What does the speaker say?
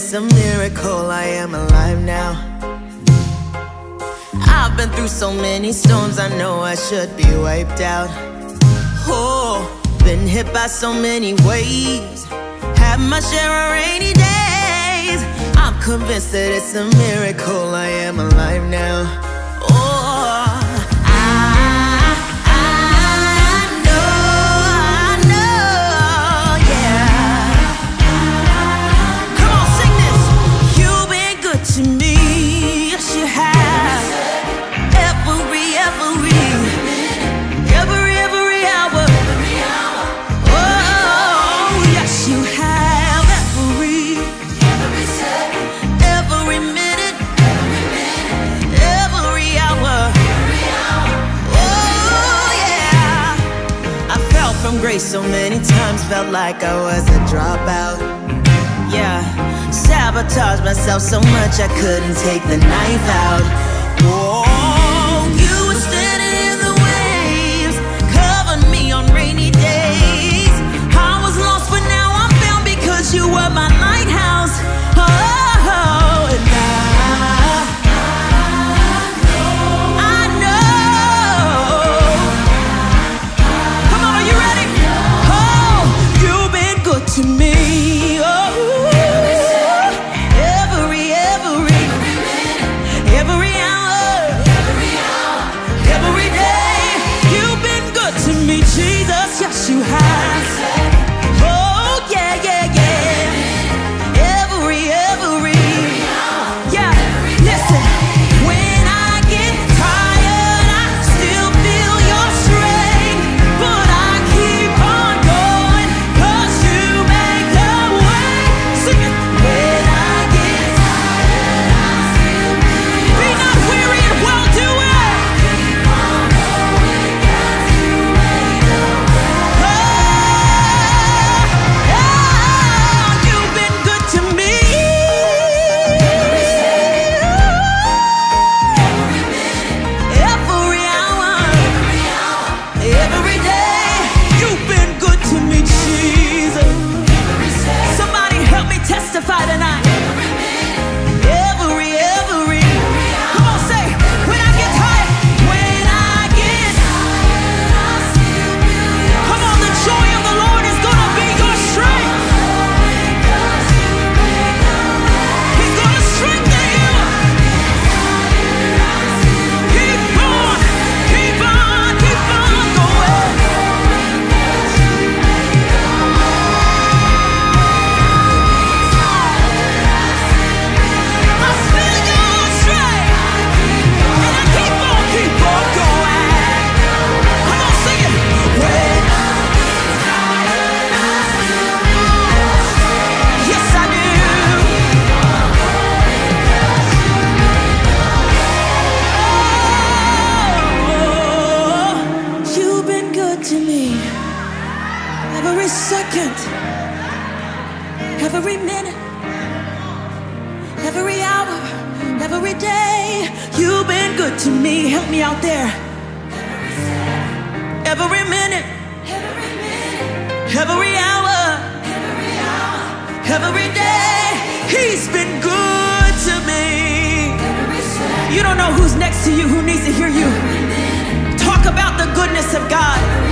it's a miracle I am alive now. I've been through so many storms, I know I should be wiped out. Oh, been hit by so many waves, had my share of rainy days. I'm convinced that it's a miracle I am alive now. Oh, to me, yes you have. Every hour. Oh, yes you have. Every minute, every hour. Oh yeah. I fell from grace so many times, felt like I was a dropout. Yeah, sabotaged myself so much I couldn't take the knife out. Whoa, you were standing in the waves, covered me on rainy days. I was lost, but now I'm found because you were my lighthouse. Oh, and I know. Come on, are you ready? Oh, you've been good to me. Jesus, yes you have. Oh yeah, yeah, yeah. Every yeah. Listen, when I get tired, I still feel your strength, but I keep on going 'cause you make the way. Sing it. When I get tired, I still feel your strength. Be not weary and well doing. Testify tonight. Every come on, say, when I get tired, I still feel your come on, the joy of the Lord is gonna be your strength. He's gonna strengthen you. Keep on going. Every second, every minute, every hour, every day, you've been good to me. Help me out there. Every minute, every hour, every day, he's been good to me. You don't know who's next to you, who needs to hear you talk about the goodness of God.